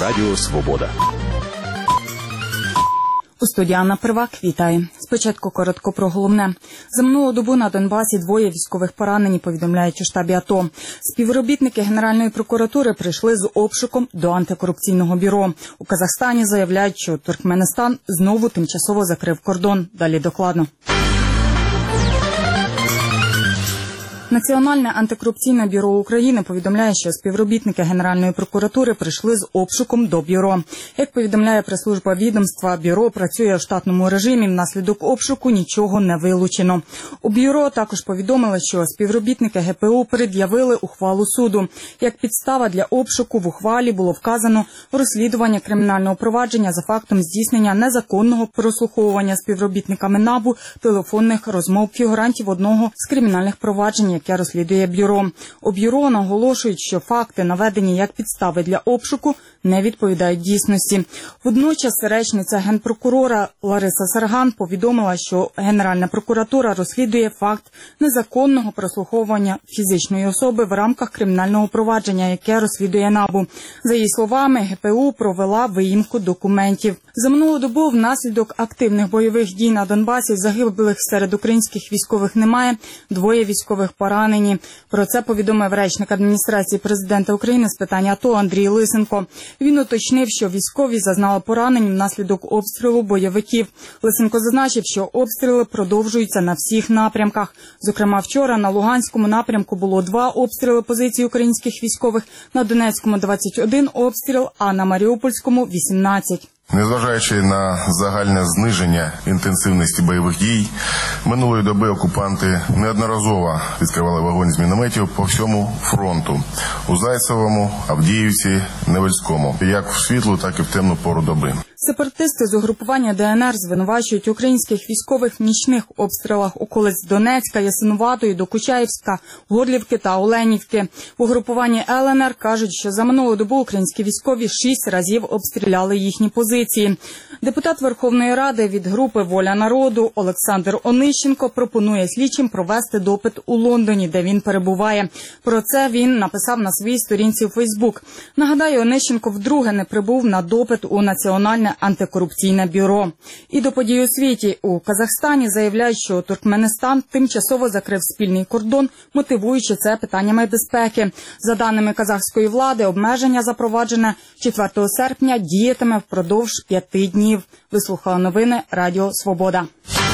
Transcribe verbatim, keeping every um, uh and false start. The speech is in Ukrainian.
Радіо Свобода. У студії Анна Первак, вітаю. Спочатку коротко про головне. За минулу добу на Донбасі двоє військових поранені, повідомляють у штабі АТО. Співробітники Генеральної прокуратури прийшли з обшуком до антикорупційного бюро. У Казахстані заявляють, що Туркменістан знову тимчасово закрив кордон. Далі докладно. Національне антикорупційне бюро України повідомляє, що співробітники Генеральної прокуратури прийшли з обшуком до бюро. Як повідомляє прес-служба відомства, бюро працює у штатному режимі, внаслідок обшуку нічого не вилучено. У бюро також повідомили, що співробітники ГПУ пред'явили ухвалу суду. Як підстава для обшуку в ухвалі було вказано розслідування кримінального провадження за фактом здійснення незаконного прослуховування співробітниками НАБУ телефонних розмов фігурантів одного з кримінальних проваджень, яке розслідує бюро. У бюро наголошують, що факти, наведені як підстави для обшуку, не відповідають дійсності. Водночас речниця генпрокурора Лариса Сарган повідомила, що Генеральна прокуратура розслідує факт незаконного прослуховування фізичної особи в рамках кримінального провадження, яке розслідує НАБУ. За її словами, ГПУ провела виїмку документів. За минулу добу внаслідок активних бойових дій на Донбасі загиблих серед українських військових немає, двоє військових поранені. Про це повідомив речник адміністрації президента України з питань АТО Андрій Лисенко. Він уточнив, що військові зазнали поранень внаслідок обстрілу бойовиків. Лисенко зазначив, що обстріли продовжуються на всіх напрямках. Зокрема, вчора на Луганському напрямку було два обстріли позицій українських військових, на Донецькому – двадцять один обстріл, а на Маріупольському – вісімнадцять. Незважаючи на загальне зниження інтенсивності бойових дій, минулої доби окупанти неодноразово відкривали вогонь з мінометів по всьому фронту – у Зайцевому, Авдіївці, Невельському, як в світлу, так і в темну пору доби. Сепаратисти з угрупування ДНР звинувачують українських військових в нічних обстрілах околиць Донецька, Ясинуватої, Докучаєвська, Горлівки та Оленівки. В угрупуванні ЛНР кажуть, що за минулу добу українські військові шість разів обстріляли їхні позиції. Депутат Верховної Ради від групи «Воля народу» Олександр Онищенко пропонує слідчим провести допит у Лондоні, де він перебуває. Про це він написав на своїй сторінці у Фейсбук. Нагадаю, Онищенко вдруге не прибув на допит у Національне антикорупційне бюро. І до подій у світі. У Казахстані заявляють, що Туркменістан тимчасово закрив спільний кордон, мотивуючи це питаннями безпеки. За даними казахської влади, обмеження, запроваджене четвертого серпня, діятиме впродовж п'яти днів. Ви слухали новини Радіо Свобода.